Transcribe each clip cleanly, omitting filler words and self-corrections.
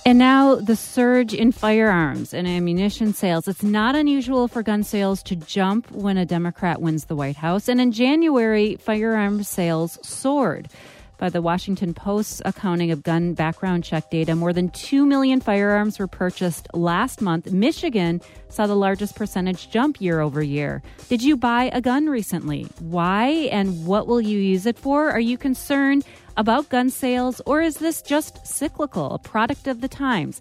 And now the surge in firearms and ammunition sales. It's not unusual for gun sales to jump when a Democrat wins the White House. And in January, firearms sales soared. By the Washington Post's accounting of gun background check data, more than 2 million firearms were purchased last month. Michigan saw the largest percentage jump year over year. Did you buy a gun recently? Why and what will you use it for? Are you concerned about gun sales, or is this just cyclical, a product of the times?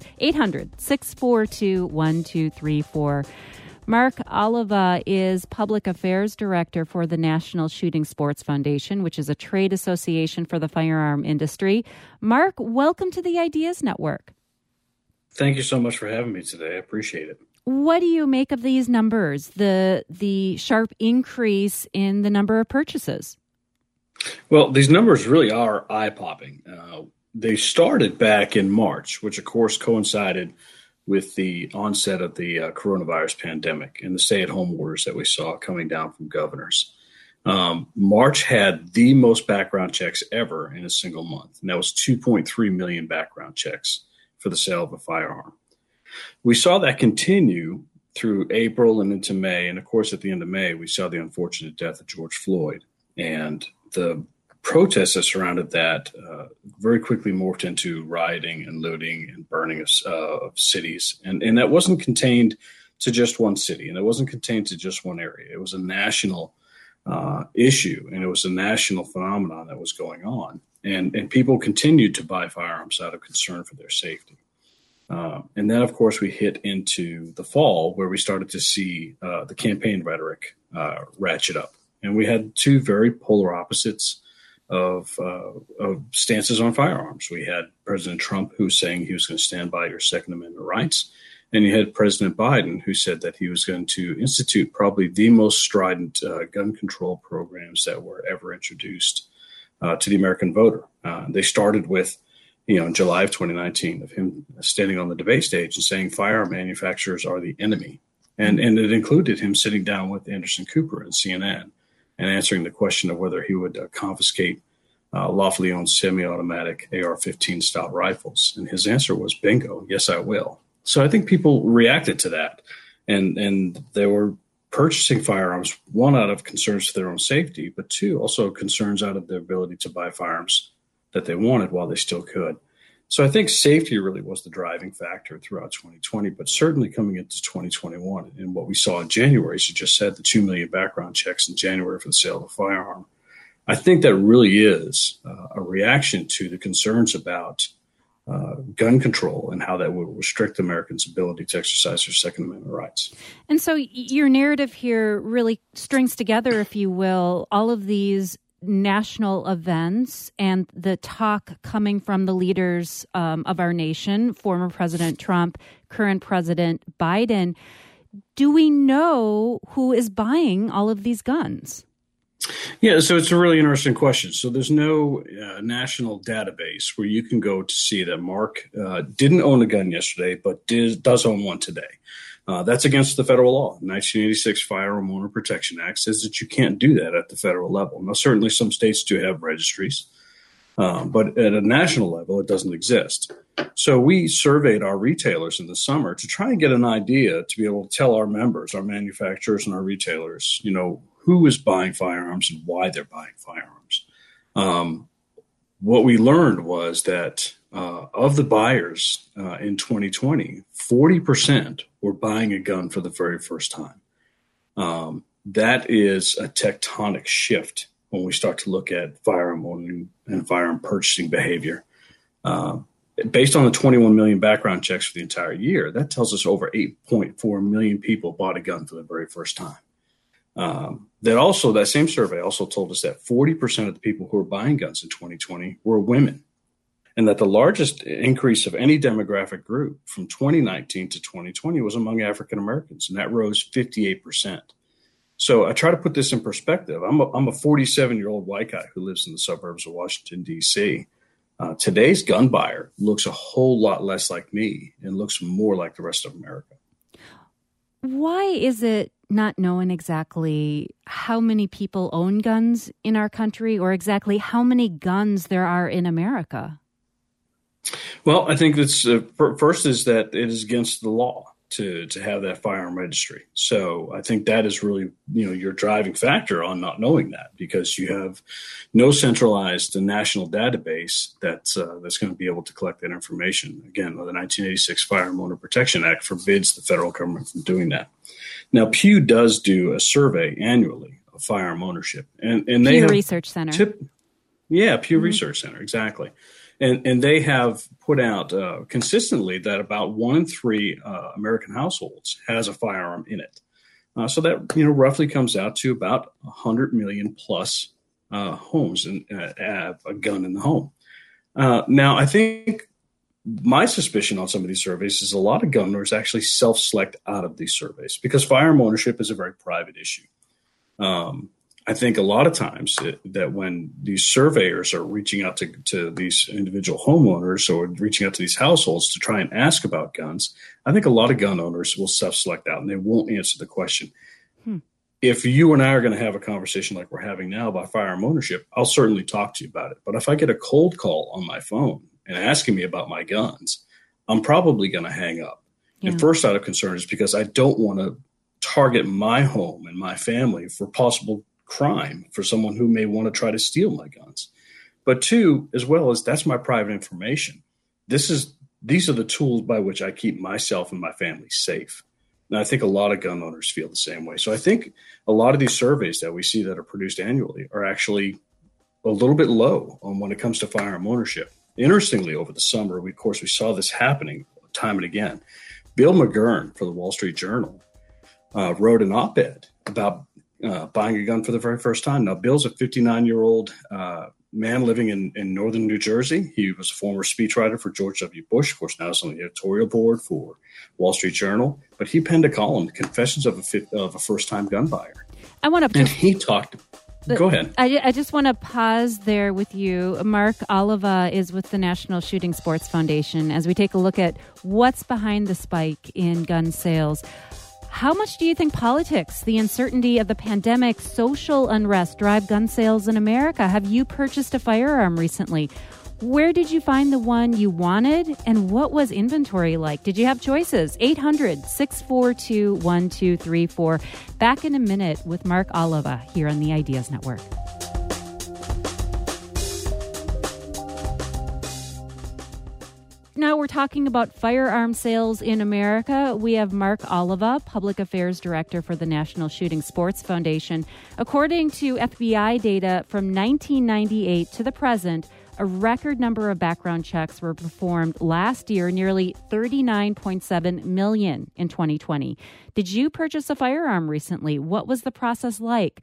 800-642-1234. Mark Oliva is Public Affairs Director for the National Shooting Sports Foundation, which is a trade association for the firearm industry. Mark, welcome to the Ideas Network. Thank you so much for having me today. I appreciate it. What do you make of these numbers, the sharp increase in the number of purchases? Well, these numbers really are eye-popping. They started back in March, which, of course, coincided with the onset of the coronavirus pandemic and the stay-at-home orders that we saw coming down from governors. March had the most background checks ever in a single month, and that was 2.3 million background checks for the sale of a firearm. We saw that continue through April and into May, and of course, at the end of May, we saw the unfortunate death of George Floyd, and the protests that surrounded that very quickly morphed into rioting and looting and burning of cities. And that wasn't contained to just one city, and it wasn't contained to just one area. It was a national issue, and it was a national phenomenon that was going on. And people continued to buy firearms out of concern for their safety. And then, of course, we hit into the fall where we started to see the campaign rhetoric ratchet up. And we had two very polar opposites of stances on firearms. We had President Trump, who was saying he was going to stand by your Second Amendment rights. And you had President Biden, who said that he was going to institute probably the most strident gun control programs that were ever introduced to the American voter. They started with, in July of 2019, of him standing on the debate stage and saying firearm manufacturers are the enemy. And it included him sitting down with Anderson Cooper and CNN and answering the question of whether he would confiscate lawfully owned semi-automatic AR-15 style rifles. And his answer was, bingo, yes, I will. So I think people reacted to that. And they were purchasing firearms, one, out of concerns for their own safety, but two, also concerns out of their ability to buy firearms that they wanted while they still could. So I think safety really was the driving factor throughout 2020, but certainly coming into 2021. And what we saw in January, as you just said, the 2 million background checks in January for the sale of a firearm. I think that really is a reaction to the concerns about gun control and how that would restrict Americans' ability to exercise their Second Amendment rights. And so your narrative here really strings together, if you will, all of these national events and the talk coming from the leaders of our nation, former President Trump, current President Biden. Do we know who is buying all of these guns? Yeah, so it's a really interesting question. So there's no national database where you can go to see that Mark didn't own a gun yesterday, but does own one today. That's against the federal law. 1986 Firearm Owner Protection Act says that you can't do that at the federal level. Now, certainly some states do have registries, but at a national level, it doesn't exist. So we surveyed our retailers in the summer to try and get an idea to be able to tell our members, our manufacturers and our retailers, who is buying firearms and why they're buying firearms. What we learned was that of the buyers in 2020, 40% were buying a gun for the very first time. That is a tectonic shift when we start to look at firearm owning and firearm purchasing behavior. Based on the 21 million background checks for the entire year, that tells us over 8.4 million people bought a gun for the very first time. That same survey also told us that 40% of the people who were buying guns in 2020 were women, and that the largest increase of any demographic group from 2019 to 2020 was among African Americans, and that rose 58%. So I try to put this in perspective. I'm a 47-year-old white guy who lives in the suburbs of Washington, D.C. Today's gun buyer looks a whole lot less like me and looks more like the rest of America. Why is it not known exactly how many people own guns in our country or exactly how many guns there are in America? Well, I think that's first is that it is against the law to have that firearm registry. So I think that is really, your driving factor on not knowing that, because you have no centralized national database that's going to be able to collect that information. Again, the 1986 Firearm Owner Protection Act forbids the federal government from doing that. Now, Pew does do a survey annually of firearm ownership, and they Pew Research Center. Pew Research Center, exactly. And they have put out consistently that about 1 in 3 American households has a firearm in it. So that roughly comes out to about 100 million plus homes and have a gun in the home. Now, I think my suspicion on some of these surveys is a lot of gun owners actually self-select out of these surveys because firearm ownership is a very private issue. I think a lot of times that when these surveyors are reaching out to these individual homeowners or reaching out to these households to try and ask about guns, I think a lot of gun owners will self-select out and they won't answer the question. If you and I are going to have a conversation like we're having now about firearm ownership, I'll certainly talk to you about it. But if I get a cold call on my phone and asking me about my guns, I'm probably going to hang up. Yeah. And first out of concern is because I don't want to target my home and my family for possible crime for someone who may want to try to steal my guns. But 2, as well as that's my private information. These are the tools by which I keep myself and my family safe. And I think a lot of gun owners feel the same way. So I think a lot of these surveys that we see that are produced annually are actually a little bit low on when it comes to firearm ownership. Interestingly, over the summer, we saw this happening time and again. Bill McGurn for the Wall Street Journal wrote an op-ed about buying a gun for the very first time. Now, Bill's a 59-year-old man living in northern New Jersey. He was a former speechwriter for George W. Bush, of course, now he's on the editorial board for Wall Street Journal. But he penned a column, Confessions of a First-Time Gun Buyer. And he talked. Go ahead. I just want to pause there with you. Mark Oliva is with the National Shooting Sports Foundation as we take a look at what's behind the spike in gun sales. How much do you think politics, the uncertainty of the pandemic, social unrest drive gun sales in America? Have you purchased a firearm recently? Where did you find the one you wanted? And what was inventory like? Did you have choices? 800-642-1234. Back in a minute with Mark Oliva here on the Ideas Network. Now we're talking about firearm sales in America. We have Mark Oliva, Public Affairs Director for the National Shooting Sports Foundation. According to FBI data from 1998 to the present, a record number of background checks were performed last year, nearly 39.7 million in 2020. Did you purchase a firearm recently? What was the process like?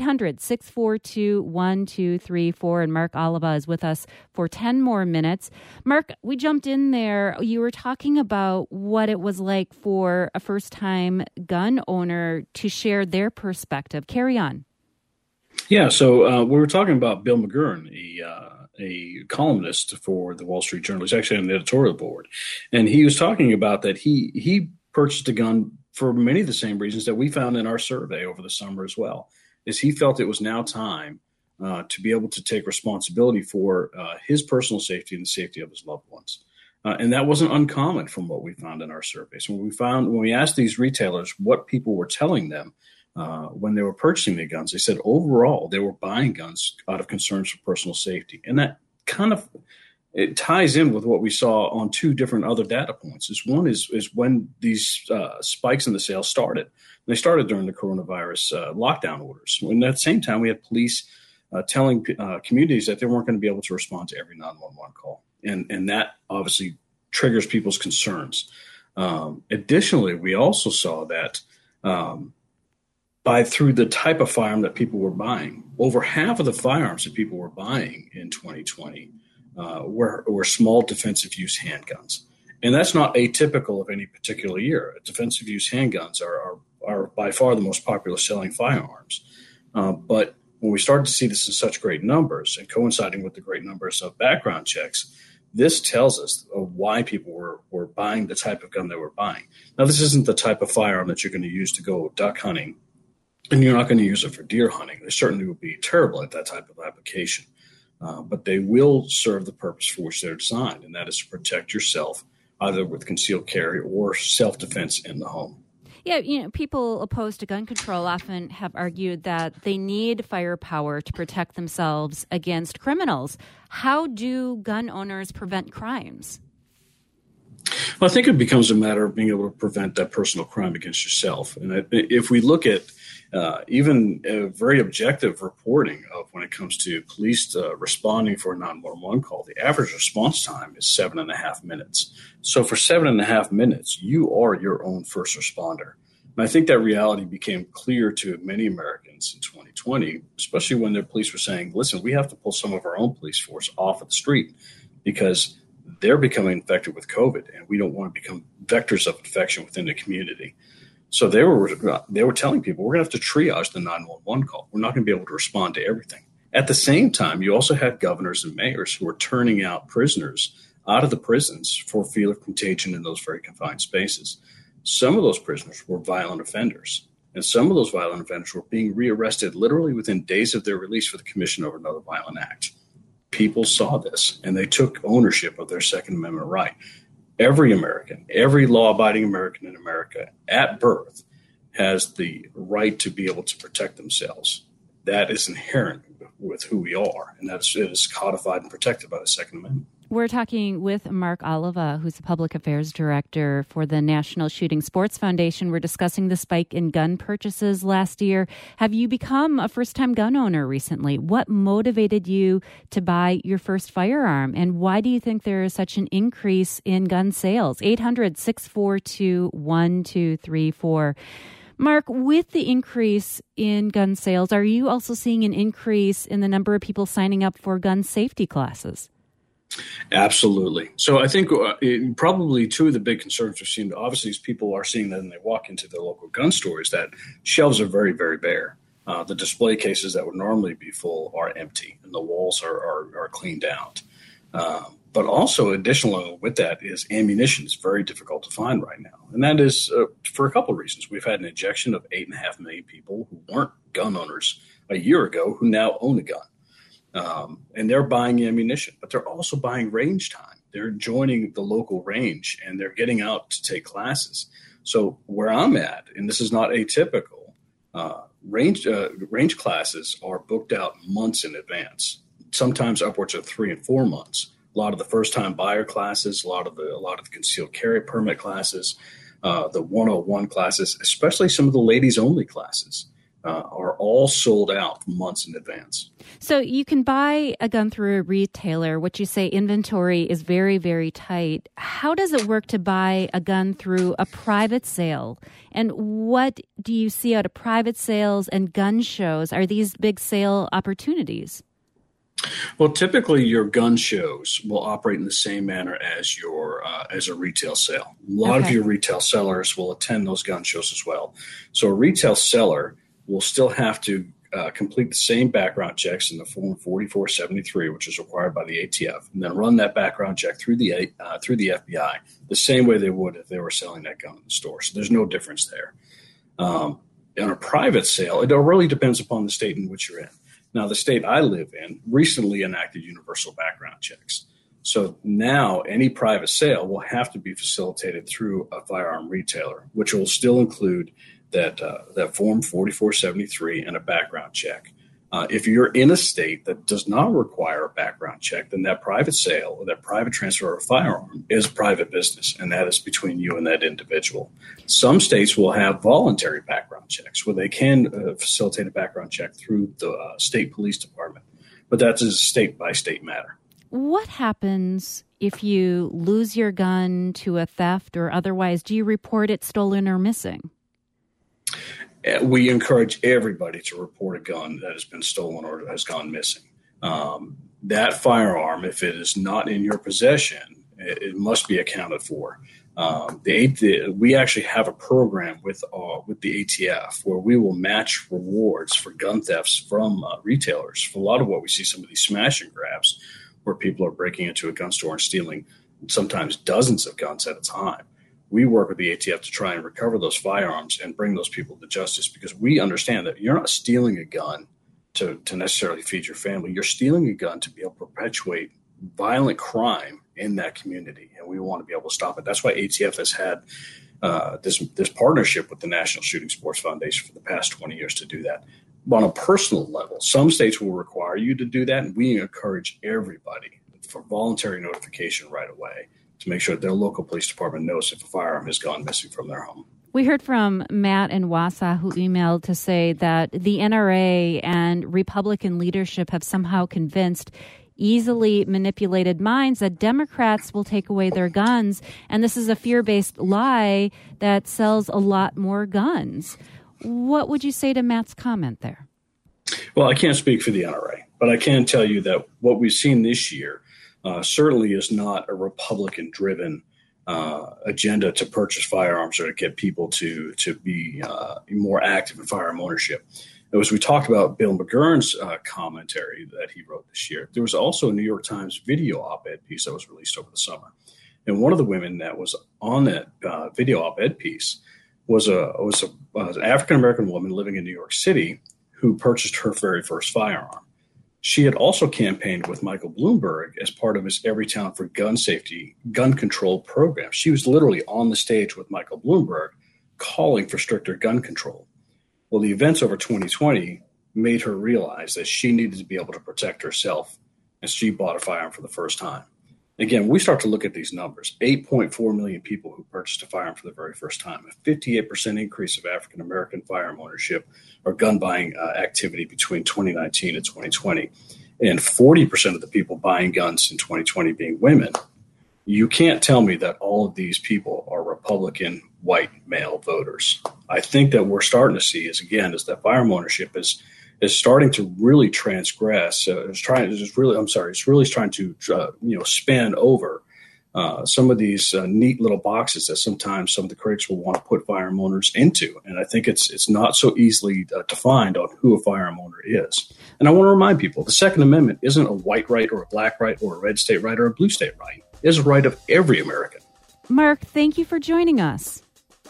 800-642-1234. And Mark Oliva is with us for 10 more minutes. Mark, we jumped in there. You were talking about what it was like for a first-time gun owner to share their perspective. Carry on. Yeah, so we were talking about Bill McGurn, a columnist for the Wall Street Journal. He's actually on the editorial board. And he was talking about that he purchased a gun for many of the same reasons that we found in our survey over the summer as well, is he felt it was now time to be able to take responsibility for his personal safety and the safety of his loved ones. And that wasn't uncommon from what we found in our surveys. When we asked these retailers what people were telling them when they were purchasing the guns, they said overall they were buying guns out of concerns for personal safety. And that kind of it ties in with what we saw on 2 different other data points. One is when these spikes in the sales started. They started during the coronavirus lockdown orders. And at the same time, we had police telling communities that they weren't going to be able to respond to every 911 call. And that obviously triggers people's concerns. Additionally, we also saw that through the type of firearm that people were buying, over half of the firearms that people were buying in 2020 were small defensive use handguns. And that's not atypical of any particular year. Defensive use handguns are by far the most popular selling firearms. But when we started to see this in such great numbers and coinciding with the great numbers of background checks, this tells us why people were buying the type of gun they were buying. Now, this isn't the type of firearm that you're going to use to go duck hunting, and you're not going to use it for deer hunting. They certainly would be terrible at that type of application. but they will serve the purpose for which they're designed, and that is to protect yourself, either with concealed carry or self-defense in the home. Yeah, people opposed to gun control often have argued that they need firepower to protect themselves against criminals. How do gun owners prevent crimes? Well, I think it becomes a matter of being able to prevent that personal crime against yourself. And if we look at even very objective reporting of when it comes to police responding for a 911 call, the average response time is 7.5 minutes. So for 7.5 minutes, you are your own first responder. And I think that reality became clear to many Americans in 2020, especially when their police were saying, listen, we have to pull some of our own police force off of the street because they're becoming infected with COVID, and we don't want to become vectors of infection within the community. So they were telling people, we're going to have to triage the 911 call. We're not going to be able to respond to everything. At the same time, you also had governors and mayors who were turning out prisoners out of the prisons for fear of contagion in those very confined spaces. Some of those prisoners were violent offenders, and some of those violent offenders were being rearrested literally within days of their release for the commission of another violent act. People saw this, and they took ownership of their Second Amendment right. Every American, every law-abiding American in America at birth has the right to be able to protect themselves. That is inherent with who we are, and it is codified and protected by the Second Amendment. We're talking with Mark Oliva, who's the Public Affairs Director for the National Shooting Sports Foundation. We're discussing the spike in gun purchases last year. Have you become a first-time gun owner recently? What motivated you to buy your first firearm? And why do you think there is such an increase in gun sales? 800-642-1234. Mark, with the increase in gun sales, are you also seeing an increase in the number of people signing up for gun safety classes? Absolutely. So I think probably two of the big concerns we've seen, obviously, as people are seeing that when they walk into their local gun stores, that shelves are very, very bare. The display cases that would normally be full are empty, and the walls are cleaned out. But also, additionally with that is ammunition is very difficult to find right now. And that is for a couple of reasons. We've had an injection of 8.5 million people who weren't gun owners a year ago who now own a gun. And they're buying ammunition, but they're also buying range time. They're joining the local range, and they're getting out to take classes. So where I'm at, and this is not atypical, range classes are booked out months in advance, sometimes upwards of 3 and 4 months. A lot of the first-time buyer classes, a lot of the concealed carry permit classes, the 101 classes, especially some of the ladies-only classes. Are all sold out months in advance. So you can buy a gun through a retailer, which you say inventory is very, very tight. How does it work to buy a gun through a private sale? And what do you see out of private sales and gun shows? Are these big sale opportunities? Well, typically your gun shows will operate in the same manner as your as a retail sale. A lot of your retail sellers will attend those gun shows as well. So a retail seller will still have to complete the same background checks in the Form 4473, which is required by the ATF, and then run that background check through the FBI the same way they would if they were selling that gun in the store. So there's no difference there. In a private sale, it really depends upon the state in which you're in. Now, the state I live in recently enacted universal background checks. So now any private sale will have to be facilitated through a firearm retailer, which will still include that Form 4473 and a background check. If you're in a state that does not require a background check, then that private sale or that private transfer of a firearm is private business, and that is between you and that individual. Some states will have voluntary background checks where they can facilitate a background check through the state police department, but that's a state-by-state matter. What happens if you lose your gun to a theft or otherwise? Do you report it stolen or missing? We encourage everybody to report a gun that has been stolen or has gone missing. That firearm, if it is not in your possession, it must be accounted for. We actually have a program with the ATF where we will match rewards for gun thefts from retailers. For a lot of what we see, some of these smash and grabs, where people are breaking into a gun store and stealing sometimes dozens of guns at a time. We work with the ATF to try and recover those firearms and bring those people to justice, because we understand that you're not stealing a gun to necessarily feed your family. You're stealing a gun to be able to perpetuate violent crime in that community, and we want to be able to stop it. That's why ATF has had this partnership with the National Shooting Sports Foundation for the past 20 years to do that. But on a personal level, some states will require you to do that, and we encourage everybody for voluntary notification right away to make sure that their local police department knows if a firearm has gone missing from their home. We heard from Matt in Wausau, who emailed to say that the NRA and Republican leadership have somehow convinced easily manipulated minds that Democrats will take away their guns, and this is a fear-based lie that sells a lot more guns. What would you say to Matt's comment there? Well, I can't speak for the NRA, but I can tell you that what we've seen this year certainly is not a Republican-driven agenda to purchase firearms or to get people to be more active in firearm ownership. As we talked about Bill McGurn's commentary that he wrote this year, there was also a New York Times video op-ed piece that was released over the summer. And one of the women that was on that video op-ed piece was an African-American woman living in New York City who purchased her very first firearm. She had also campaigned with Michael Bloomberg as part of his Everytown for Gun Safety, gun control program. She was literally on the stage with Michael Bloomberg calling for stricter gun control. Well, the events over 2020 made her realize that she needed to be able to protect herself, and she bought a firearm for the first time. Again, we start to look at these numbers. 8.4 million people who purchased a firearm for the very first time, a 58% increase of African-American firearm ownership or gun buying activity between 2019 and 2020, and 40% of the people buying guns in 2020 being women. You can't tell me that all of these people are Republican white male voters. I think that we're starting to see is that firearm ownership is starting to really transgress. It's really trying to span over some of these neat little boxes that sometimes some of the critics will want to put firearm owners into. And I think it's not so easily defined on who a firearm owner is. And I want to remind people, the Second Amendment isn't a white right or a black right or a red state right or a blue state right. It is a right of every American. Mark, thank you for joining us.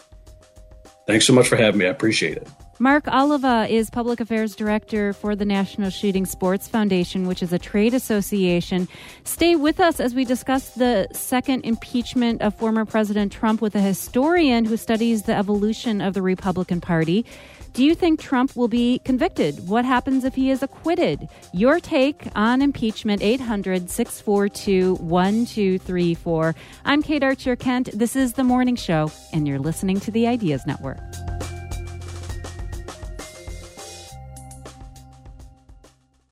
Thanks so much for having me. I appreciate it. Mark Oliva is Public Affairs Director for the National Shooting Sports Foundation, which is a trade association. Stay with us as we discuss the second impeachment of former President Trump with a historian who studies the evolution of the Republican Party. Do you think Trump will be convicted? What happens if he is acquitted? Your take on impeachment, 800-642-1234. I'm Kate Archer-Kent. This is The Morning Show, and you're listening to the Ideas Network.